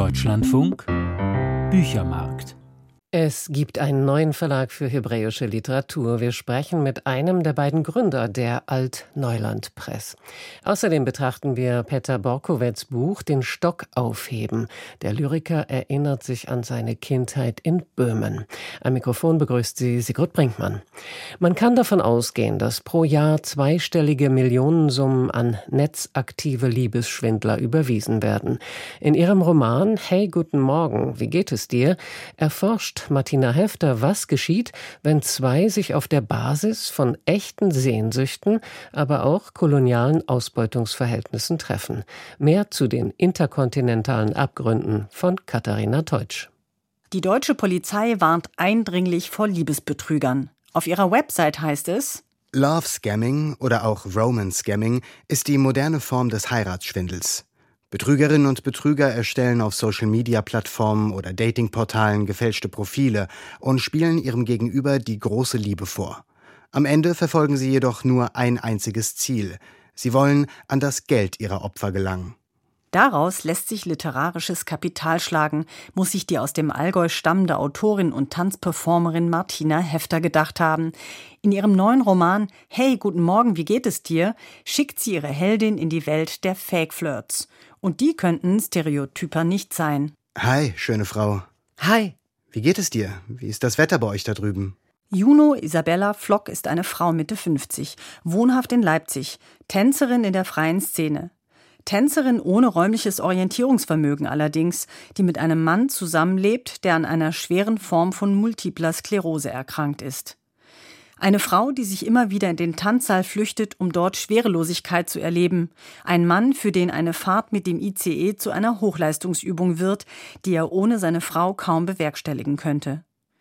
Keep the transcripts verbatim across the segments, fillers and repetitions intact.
Deutschlandfunk Büchermarkt. Es gibt einen neuen Verlag für hebräische Literatur. Wir sprechen mit einem der beiden Gründer der Alt-Neuland Press. Außerdem betrachten wir Peter Borkowetz' Buch »Den Stock aufheben«. Der Lyriker erinnert sich an seine Kindheit in Böhmen. Am Mikrofon begrüßt sie Sigrid Brinkmann. Man kann davon ausgehen, dass pro Jahr zweistellige Millionensummen an netzaktive Liebesschwindler überwiesen werden. In ihrem Roman »Hey, guten Morgen, wie geht es dir?« erforscht Martina Hefter, was geschieht, wenn zwei sich auf der Basis von echten Sehnsüchten, aber auch kolonialen Ausbeutungsverhältnissen treffen. Mehr zu den interkontinentalen Abgründen von Katharina Teutsch. Die deutsche Polizei warnt eindringlich vor Liebesbetrügern. Auf ihrer Website heißt es: Love Scamming oder auch Romance Scamming ist die moderne Form des Heiratsschwindels. Betrügerinnen und Betrüger erstellen auf Social-Media-Plattformen oder Datingportalen gefälschte Profile und spielen ihrem Gegenüber die große Liebe vor. Am Ende verfolgen sie jedoch nur ein einziges Ziel. Sie wollen an das Geld ihrer Opfer gelangen. Daraus lässt sich literarisches Kapital schlagen, muss sich die aus dem Allgäu stammende Autorin und Tanzperformerin Martina Hefter gedacht haben. In ihrem neuen Roman »Hey, guten Morgen, wie geht es dir?« schickt sie ihre Heldin in die Welt der Fake-Flirts. Und die könnten Stereotyper nicht sein. Hi, schöne Frau. Hi. Wie geht es dir? Wie ist das Wetter bei euch da drüben? Juno Isabella Flock ist eine Frau Mitte fünfzig, wohnhaft in Leipzig, Tänzerin in der freien Szene. Tänzerin ohne räumliches Orientierungsvermögen allerdings, die mit einem Mann zusammenlebt, der an einer schweren Form von multipler Sklerose erkrankt ist. Eine Frau, die sich immer wieder in den Tanzsaal flüchtet, um dort Schwerelosigkeit zu erleben. Ein Mann, für den eine Fahrt mit dem I C E zu einer Hochleistungsübung wird, die er ohne seine Frau kaum bewerkstelligen könnte.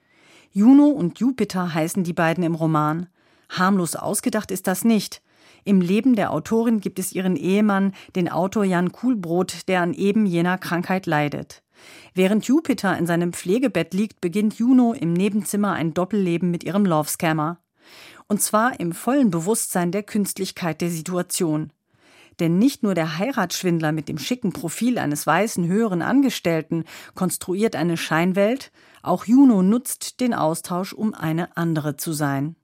Juno und Jupiter heißen die beiden im Roman. Harmlos ausgedacht ist das nicht. Im Leben der Autorin gibt es ihren Ehemann, den Autor Jan Kuhlbrot, der an eben jener Krankheit leidet. Während Jupiter in seinem Pflegebett liegt, beginnt Juno im Nebenzimmer ein Doppelleben mit ihrem Love-Scammer. Und zwar im vollen Bewusstsein der Künstlichkeit der Situation. Denn nicht nur der Heiratsschwindler mit dem schicken Profil eines weißen höheren Angestellten konstruiert eine Scheinwelt, auch Juno nutzt den Austausch, um eine andere zu sein.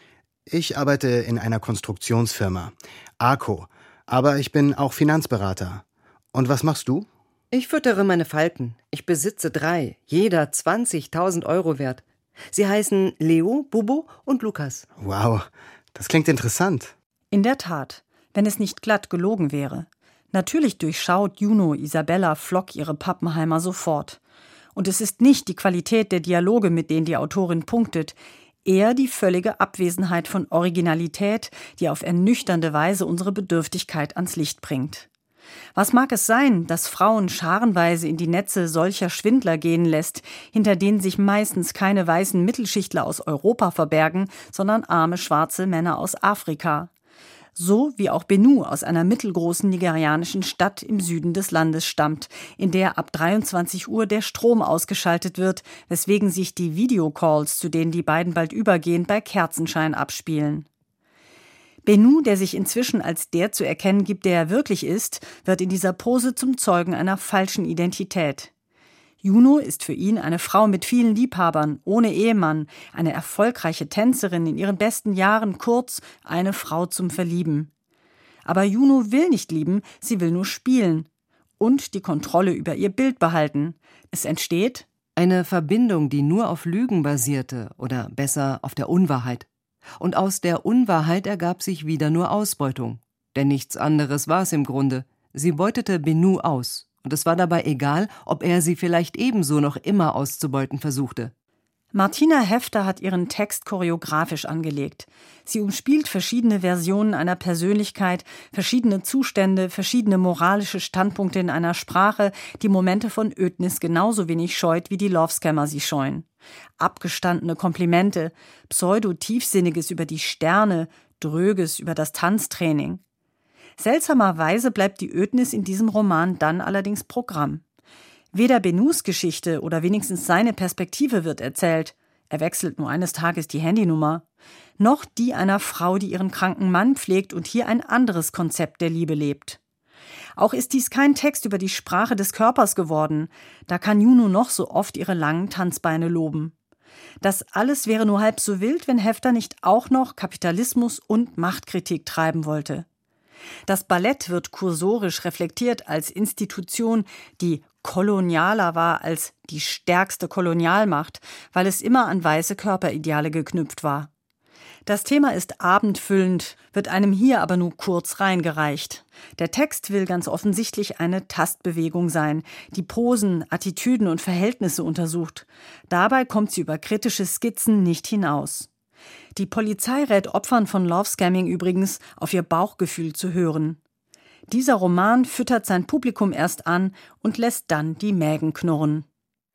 Ich arbeite in einer Konstruktionsfirma, Arco, aber ich bin auch Finanzberater. Und was machst du? Ich füttere meine Falken. Ich besitze drei, jeder zwanzigtausend Euro wert. Sie heißen Leo, Bubo und Lukas. Wow, das klingt interessant. In der Tat, wenn es nicht glatt gelogen wäre. Natürlich durchschaut Juno Isabella Flock ihre Pappenheimer sofort. Und es ist nicht die Qualität der Dialoge, mit denen die Autorin punktet, eher die völlige Abwesenheit von Originalität, die auf ernüchternde Weise unsere Bedürftigkeit ans Licht bringt. Was mag es sein, das Frauen scharenweise in die Netze solcher Schwindler gehen lässt, hinter denen sich meistens keine weißen Mittelschichtler aus Europa verbergen, sondern arme schwarze Männer aus Afrika? So wie auch Bennu aus einer mittelgroßen nigerianischen Stadt im Süden des Landes stammt, in der ab dreiundzwanzig Uhr der Strom ausgeschaltet wird, weswegen sich die Videocalls, zu denen die beiden bald übergehen, bei Kerzenschein abspielen. Bennu, der sich inzwischen als der zu erkennen gibt, der er wirklich ist, wird in dieser Pose zum Zeugen einer falschen Identität. Juno ist für ihn eine Frau mit vielen Liebhabern, ohne Ehemann, eine erfolgreiche Tänzerin in ihren besten Jahren, kurz eine Frau zum Verlieben. Aber Juno will nicht lieben, sie will nur spielen und die Kontrolle über ihr Bild behalten. Es entsteht eine Verbindung, die nur auf Lügen basierte oder besser auf der Unwahrheit. Und aus der Unwahrheit ergab sich wieder nur Ausbeutung. Denn nichts anderes war es im Grunde. Sie beutete Bennu aus. Und es war dabei egal, ob er sie vielleicht ebenso noch immer auszubeuten versuchte. Martina Hefter hat ihren Text choreografisch angelegt. Sie umspielt verschiedene Versionen einer Persönlichkeit, verschiedene Zustände, verschiedene moralische Standpunkte in einer Sprache, die Momente von Ödnis genauso wenig scheut, wie die Love-Scammer sie scheuen. Abgestandene Komplimente, Pseudo-Tiefsinniges über die Sterne, Dröges über das Tanztraining. Seltsamerweise bleibt die Ödnis in diesem Roman dann allerdings Programm. Weder Bennus Geschichte oder wenigstens seine Perspektive wird erzählt, er wechselt nur eines Tages die Handynummer, noch die einer Frau, die ihren kranken Mann pflegt und hier ein anderes Konzept der Liebe lebt. Auch ist dies kein Text über die Sprache des Körpers geworden. Da kann Juno noch so oft ihre langen Tanzbeine loben. Das alles wäre nur halb so wild, wenn Häfter nicht auch noch Kapitalismus und Machtkritik treiben wollte. Das Ballett wird kursorisch reflektiert als Institution, die kolonialer war als die stärkste Kolonialmacht, weil es immer an weiße Körperideale geknüpft war. Das Thema ist abendfüllend, wird einem hier aber nur kurz reingereicht. Der Text will ganz offensichtlich eine Tastbewegung sein, die Posen, Attitüden und Verhältnisse untersucht. Dabei kommt sie über kritische Skizzen nicht hinaus. Die Polizei rät Opfern von Love-Scamming übrigens, auf ihr Bauchgefühl zu hören. Dieser Roman füttert sein Publikum erst an und lässt dann die Mägen knurren.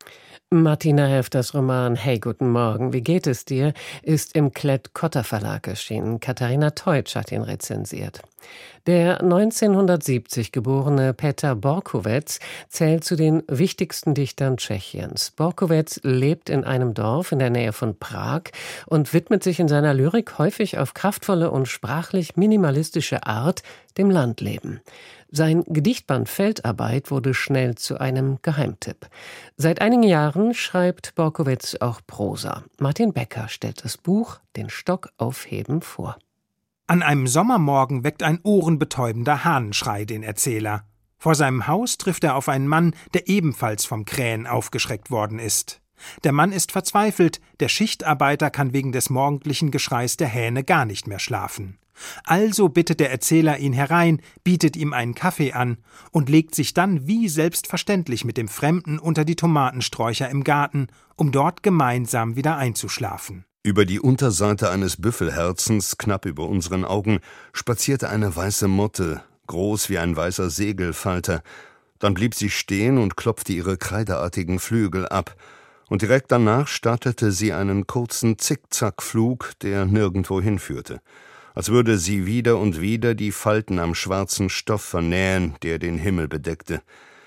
Martina Häfters Roman »Hey, guten Morgen, wie geht es dir?« ist im Klett-Cotta Verlag erschienen. Katharina Teutsch hat ihn rezensiert. Der neunzehnhundertsiebzig geborene Petr Borkovec zählt zu den wichtigsten Dichtern Tschechiens. Borkovec lebt in einem Dorf in der Nähe von Prag und widmet sich in seiner Lyrik häufig auf kraftvolle und sprachlich minimalistische Art dem Landleben. Sein Gedichtband Feldarbeit wurde schnell zu einem Geheimtipp. Seit einigen Jahren schreibt Borkovec auch Prosa. Martin Becker stellt das Buch »Den Stock aufheben« vor. An einem Sommermorgen weckt ein ohrenbetäubender Hahnenschrei den Erzähler. Vor seinem Haus trifft er auf einen Mann, der ebenfalls vom Krähen aufgeschreckt worden ist. Der Mann ist verzweifelt, der Schichtarbeiter kann wegen des morgendlichen Geschreis der Hähne gar nicht mehr schlafen. Also bittet der Erzähler ihn herein, bietet ihm einen Kaffee an und legt sich dann wie selbstverständlich mit dem Fremden unter die Tomatensträucher im Garten, um dort gemeinsam wieder einzuschlafen. Über die Unterseite eines Büffelherzens, knapp über unseren Augen, spazierte eine weiße Motte, groß wie ein weißer Segelfalter. Dann blieb sie stehen und klopfte ihre kreideartigen Flügel ab. Und direkt danach startete sie einen kurzen Zickzackflug, der nirgendwo hinführte. Als würde sie wieder und wieder die Falten am schwarzen Stoff vernähen, der den Himmel bedeckte.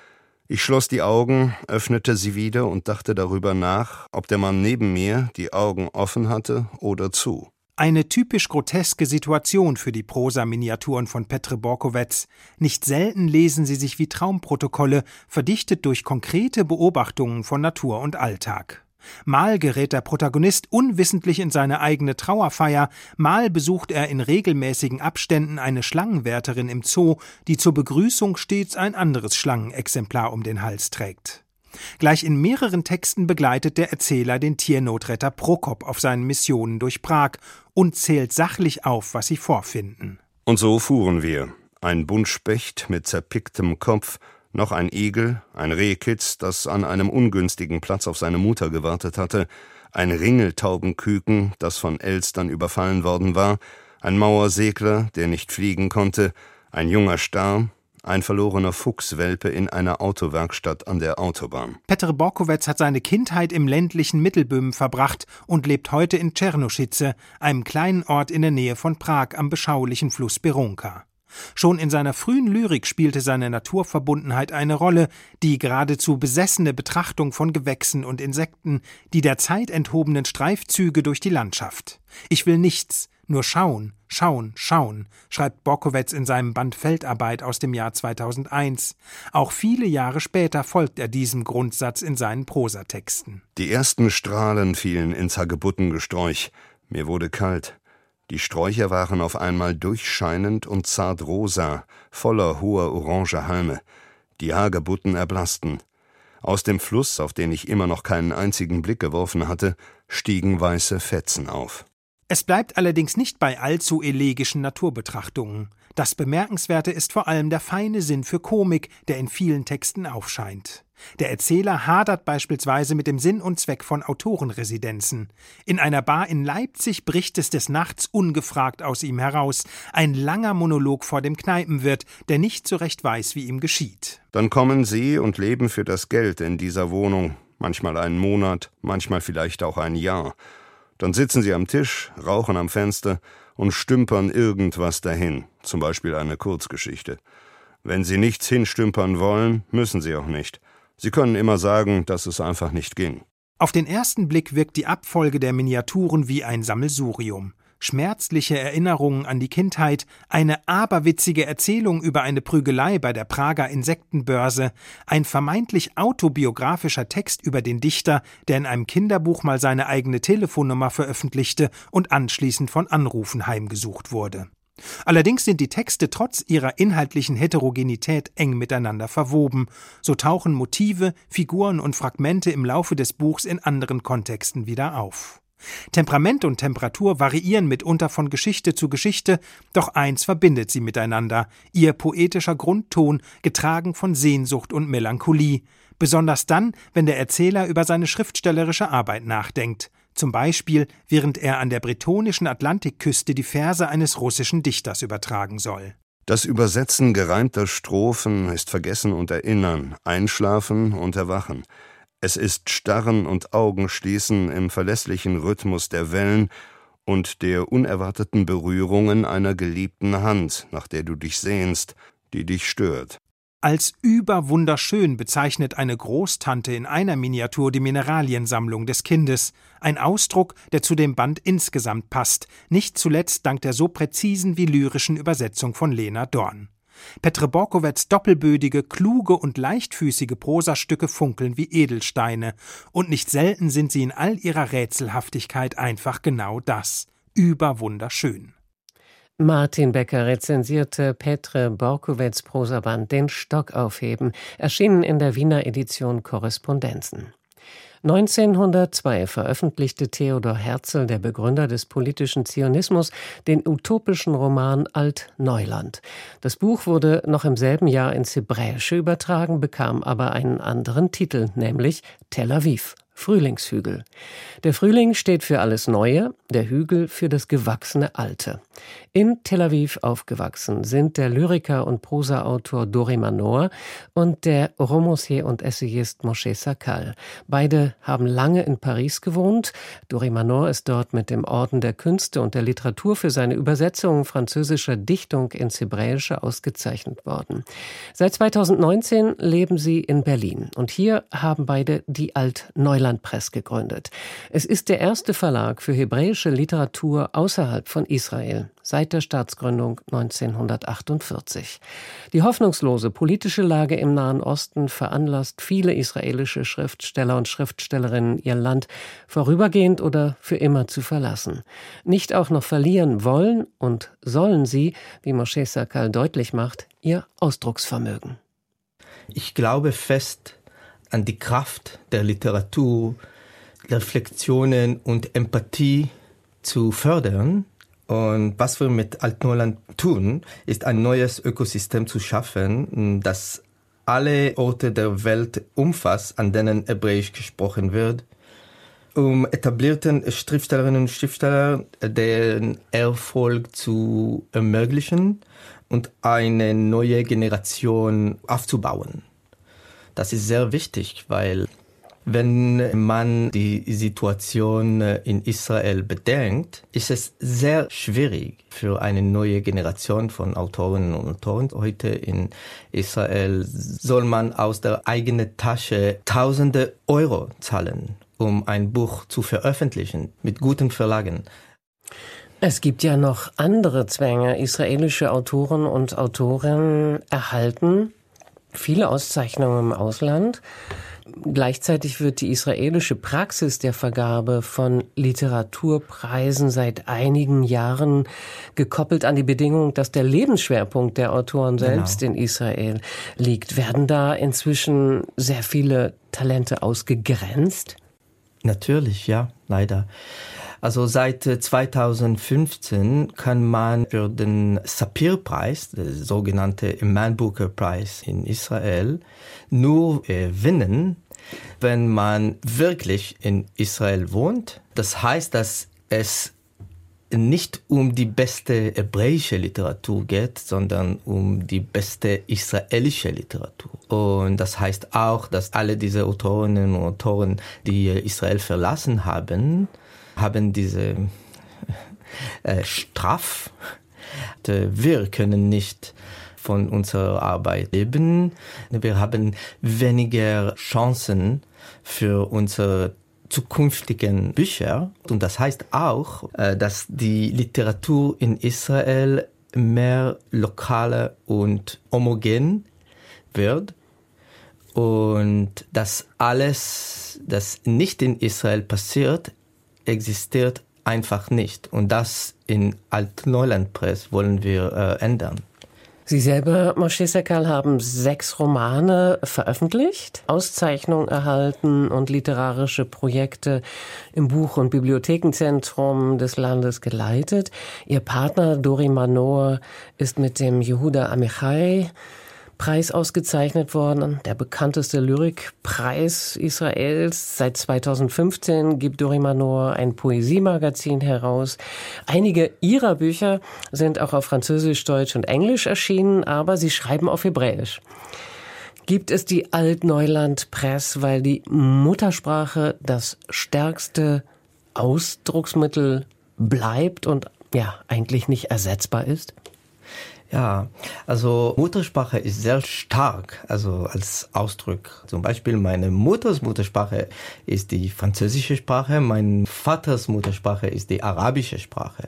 Ich schloss die Augen, öffnete sie wieder und dachte darüber nach, ob der Mann neben mir die Augen offen hatte oder zu. Eine typisch groteske Situation für die Prosa-Miniaturen von Petr Borkovec. Nicht selten lesen sie sich wie Traumprotokolle, verdichtet durch konkrete Beobachtungen von Natur und Alltag. Mal gerät der Protagonist unwissentlich in seine eigene Trauerfeier, mal besucht er in regelmäßigen Abständen eine Schlangenwärterin im Zoo, die zur Begrüßung stets ein anderes Schlangenexemplar um den Hals trägt. Gleich in mehreren Texten begleitet der Erzähler den Tiernotretter Prokop auf seinen Missionen durch Prag und zählt sachlich auf, was sie vorfinden. Und so fuhren wir. Ein Buntspecht mit zerpicktem Kopf, noch ein Igel, ein Rehkitz, das an einem ungünstigen Platz auf seine Mutter gewartet hatte, ein Ringeltaubenküken, das von Elstern überfallen worden war, ein Mauersegler, der nicht fliegen konnte, ein junger Star, ein verlorener Fuchswelpe in einer Autowerkstatt an der Autobahn. Petr Borkovec hat seine Kindheit im ländlichen Mittelböhmen verbracht und lebt heute in Czernoschice, einem kleinen Ort in der Nähe von Prag am beschaulichen Fluss Berounka. Schon in seiner frühen Lyrik spielte seine Naturverbundenheit eine Rolle, die geradezu besessene Betrachtung von Gewächsen und Insekten, die der Zeit enthobenen Streifzüge durch die Landschaft. Ich will nichts, nur schauen, schauen, schauen, schreibt Borkovec in seinem Band Feldarbeit aus dem Jahr zweitausendeins. Auch viele Jahre später folgt er diesem Grundsatz in seinen Prosatexten. Die ersten Strahlen fielen ins Hagebuttengesträuch. Mir wurde kalt. Die Sträucher waren auf einmal durchscheinend und zart rosa, voller hoher oranger Halme. Die Hagebutten erblassten. Aus dem Fluss, auf den ich immer noch keinen einzigen Blick geworfen hatte, stiegen weiße Fetzen auf. Es bleibt allerdings nicht bei allzu elegischen Naturbetrachtungen. Das Bemerkenswerte ist vor allem der feine Sinn für Komik, der in vielen Texten aufscheint. Der Erzähler hadert beispielsweise mit dem Sinn und Zweck von Autorenresidenzen. In einer Bar in Leipzig bricht es des Nachts ungefragt aus ihm heraus. Ein langer Monolog vor dem Kneipenwirt, der nicht so recht weiß, wie ihm geschieht. Dann kommen sie und leben für das Geld in dieser Wohnung. Manchmal einen Monat, manchmal vielleicht auch ein Jahr. Dann sitzen sie am Tisch, rauchen am Fenster und stümpern irgendwas dahin, zum Beispiel eine Kurzgeschichte. Wenn sie nichts hinstümpern wollen, müssen sie auch nicht. Sie können immer sagen, dass es einfach nicht ging. Auf den ersten Blick wirkt die Abfolge der Miniaturen wie ein Sammelsurium. schmerzliche Erinnerungen an die Kindheit, eine aberwitzige Erzählung über eine Prügelei bei der Prager Insektenbörse, ein vermeintlich autobiografischer Text über den Dichter, der in einem Kinderbuch mal seine eigene Telefonnummer veröffentlichte und anschließend von Anrufen heimgesucht wurde. Allerdings sind die Texte trotz ihrer inhaltlichen Heterogenität eng miteinander verwoben. So tauchen Motive, Figuren und Fragmente im Laufe des Buchs in anderen Kontexten wieder auf. Temperament und Temperatur variieren mitunter von Geschichte zu Geschichte, doch eins verbindet sie miteinander: ihr poetischer Grundton, getragen von Sehnsucht und Melancholie. Besonders dann, wenn der Erzähler über seine schriftstellerische Arbeit nachdenkt. Zum Beispiel, während er an der bretonischen Atlantikküste die Verse eines russischen Dichters übertragen soll. Das Übersetzen gereimter Strophen ist Vergessen und Erinnern, Einschlafen und Erwachen. Es ist Starren und Augenschließen im verlässlichen Rhythmus der Wellen und der unerwarteten Berührungen einer geliebten Hand, nach der du dich sehnst, die dich stört. Als überwunderschön bezeichnet eine Großtante in einer Miniatur die Mineraliensammlung des Kindes, ein Ausdruck, der zu dem Band insgesamt passt, nicht zuletzt dank der so präzisen wie lyrischen Übersetzung von Lena Dorn. Petr Borkovec' doppelbödige, kluge und leichtfüßige Prosastücke funkeln wie Edelsteine, und nicht selten sind sie in all ihrer Rätselhaftigkeit einfach genau das: überwunderschön. Martin Becker rezensierte Petr Borkowecs Prosaband »Den Stock aufheben«, erschienen in der Wiener Edition Korrespondenzen. neunzehnhundertzwei veröffentlichte Theodor Herzl, der Begründer des politischen Zionismus, den utopischen Roman Alt-Neuland. Das Buch wurde noch im selben Jahr ins Hebräische übertragen, bekam aber einen anderen Titel, nämlich Tel Aviv. Frühlingshügel. Der Frühling steht für alles Neue, der Hügel für das gewachsene Alte. In Tel Aviv aufgewachsen sind der Lyriker und Prosaautor Dori Manor und der Romancier und Essayist Moshe Sakal. Beide haben lange in Paris gewohnt. Dori Manor ist dort mit dem Orden der Künste und der Literatur für seine Übersetzung französischer Dichtung ins Hebräische ausgezeichnet worden. Seit zweitausendneunzehn leben sie in Berlin und hier haben beide die Alt-Neuland Press gegründet. Es ist der erste Verlag für hebräische Literatur außerhalb von Israel, seit der Staatsgründung neunzehnhundertachtundvierzig. Die hoffnungslose politische Lage im Nahen Osten veranlasst viele israelische Schriftsteller und Schriftstellerinnen, ihr Land vorübergehend oder für immer zu verlassen. Nicht auch noch verlieren wollen und sollen sie, wie Moshe Sakal deutlich macht, ihr Ausdrucksvermögen. Ich glaube fest an die Kraft der Literatur, Reflexionen und Empathie zu fördern. Und was wir mit Alt-Neuland tun, ist ein neues Ökosystem zu schaffen, das alle Orte der Welt umfasst, an denen Hebräisch gesprochen wird, um etablierten Schriftstellerinnen und Schriftsteller den Erfolg zu ermöglichen und eine neue Generation aufzubauen. Das ist sehr wichtig, weil wenn man die Situation in Israel bedenkt, ist es sehr schwierig für eine neue Generation von Autorinnen und Autoren. Heute in Israel soll man aus der eigenen Tasche tausende Euro zahlen, um ein Buch zu veröffentlichen mit guten Verlagen. Es gibt ja noch andere Zwänge. Israelische Autoren und Autorinnen erhalten viele Auszeichnungen im Ausland. Gleichzeitig wird die israelische Praxis der Vergabe von Literaturpreisen seit einigen Jahren gekoppelt an die Bedingung, dass der Lebensschwerpunkt der Autoren selbst genau. in Israel liegt. Werden da inzwischen sehr viele Talente ausgegrenzt? Natürlich, ja, leider. Also seit zweitausendfünfzehn kann man für den Sapir-Preis, der sogenannte Man Booker Prize in Israel, nur gewinnen, wenn man wirklich in Israel wohnt. Das heißt, dass es nicht um die beste hebräische Literatur geht, sondern um die beste israelische Literatur. Und das heißt auch, dass alle diese Autorinnen und Autoren, die Israel verlassen haben, haben diese äh, Straf. Wir können nicht von unserer Arbeit leben. Wir haben weniger Chancen für unsere zukünftigen Bücher. Und das heißt auch, dass die Literatur in Israel mehr lokal und homogen wird und dass alles, das nicht in Israel passiert, existiert einfach nicht. Und das in Altneuland-Press wollen wir äh, ändern. Sie selber, Moshe Sakkal, haben sechs Romane veröffentlicht, Auszeichnungen erhalten und literarische Projekte im Buch- und Bibliothekenzentrum des Landes geleitet. Ihr Partner Dori Manor ist mit dem Yehuda Amichai Preis ausgezeichnet worden, der bekannteste Lyrikpreis Israels. Seit zweitausendfünfzehn gibt Dori Manor ein Poesiemagazin heraus. Einige ihrer Bücher sind auch auf Französisch, Deutsch und Englisch erschienen, aber sie schreiben auf Hebräisch. Gibt es die Altneuland-Press, weil die Muttersprache das stärkste Ausdrucksmittel bleibt und ja eigentlich nicht ersetzbar ist? Ja, also Muttersprache ist sehr stark, also als Ausdruck. Zum Beispiel meine Mutters Muttersprache ist die französische Sprache, mein Vaters Muttersprache ist die arabische Sprache.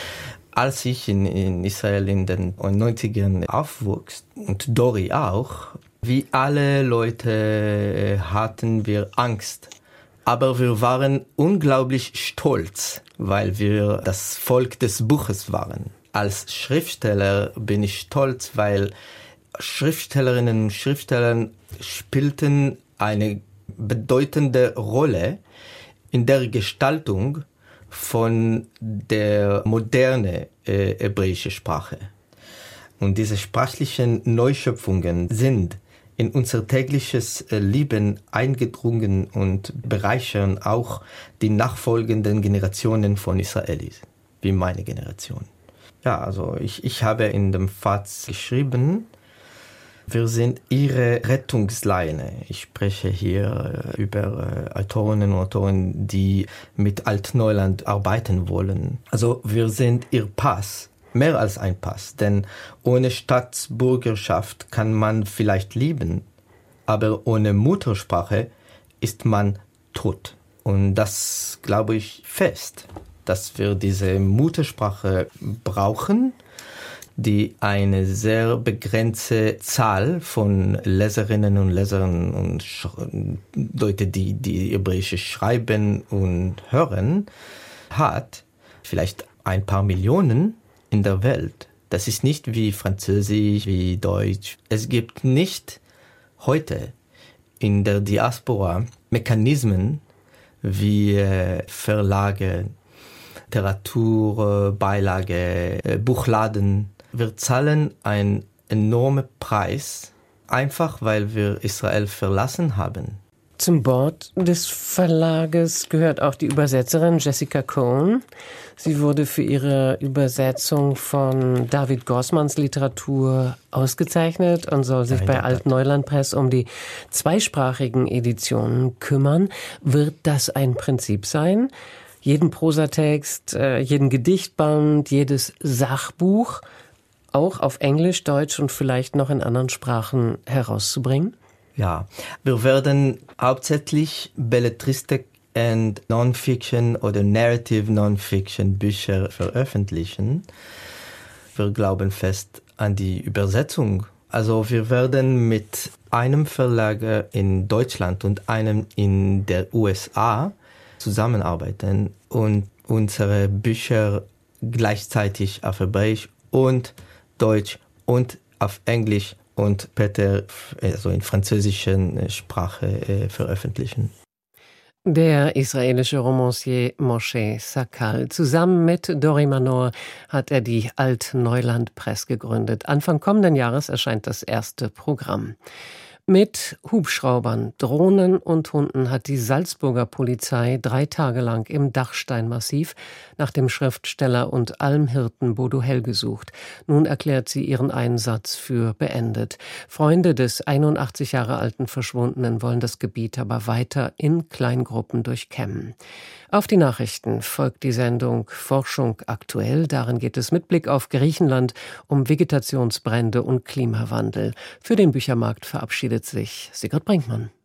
Als ich in, in Israel in den neunzigern aufwuchs und Dori auch, wie alle Leute hatten wir Angst. Aber wir waren unglaublich stolz, weil wir das Volk des Buches waren. Als Schriftsteller bin ich stolz, weil Schriftstellerinnen und Schriftsteller spielten eine bedeutende Rolle in der Gestaltung von der modernen äh, hebräischen Sprache. Und diese sprachlichen Neuschöpfungen sind in unser tägliches Leben eingedrungen und bereichern auch die nachfolgenden Generationen von Israelis, wie meine Generation. Ja, also ich, ich habe in dem Fatz geschrieben, wir sind ihre Rettungsleine. Ich spreche hier über Autorinnen und Autoren, die mit Altneuland arbeiten wollen. Also wir sind ihr Pass, mehr als ein Pass, denn ohne Staatsbürgerschaft kann man vielleicht leben, aber ohne Muttersprache ist man tot. Und das glaube ich fest, dass wir diese Muttersprache brauchen, die eine sehr begrenzte Zahl von Leserinnen und Lesern und Leute, die die Hebräisch schreiben und hören, hat. Vielleicht ein paar Millionen in der Welt. Das ist nicht wie Französisch, wie Deutsch. Es gibt nicht heute in der Diaspora Mechanismen wie Verlage, Literatur, Beilage, Buchladen. Wir zahlen einen enormen Preis, einfach weil wir Israel verlassen haben. Zum Board des Verlages gehört auch die Übersetzerin Jessica Cohen. Sie wurde für ihre Übersetzung von David Grossmans Literatur ausgezeichnet und soll sich bei Altneuland Press um die zweisprachigen Editionen kümmern. Wird das ein Prinzip sein? Jeden Prosatext, jeden Gedichtband, jedes Sachbuch auch auf Englisch, Deutsch und vielleicht noch in anderen Sprachen herauszubringen? Ja, wir werden hauptsächlich Belletristik und Non-Fiction oder Narrative Non-Fiction Bücher veröffentlichen. Wir glauben fest an die Übersetzung. Also wir werden mit einem Verlag in Deutschland und einem in der U S A zusammenarbeiten und unsere Bücher gleichzeitig auf Hebräisch und Deutsch und auf Englisch und Peter also in französischer Sprache äh, veröffentlichen. Der israelische Romancier Moshe Sakkal. Zusammen mit Dori Manor hat er die Altneuland Press gegründet. Anfang kommenden Jahres erscheint das erste Programm. Mit Hubschraubern, Drohnen und Hunden hat die Salzburger Polizei drei Tage lang im Dachsteinmassiv nach dem Schriftsteller und Almhirten Bodo Hell gesucht. Nun erklärt sie ihren Einsatz für beendet. Freunde des einundachtzig Jahre alten Verschwundenen wollen das Gebiet aber weiter in Kleingruppen durchkämmen. Auf die Nachrichten folgt die Sendung Forschung aktuell. Darin geht es mit Blick auf Griechenland um Vegetationsbrände und Klimawandel. Für den Büchermarkt verabschiedet sich Sigrid Brinkmann.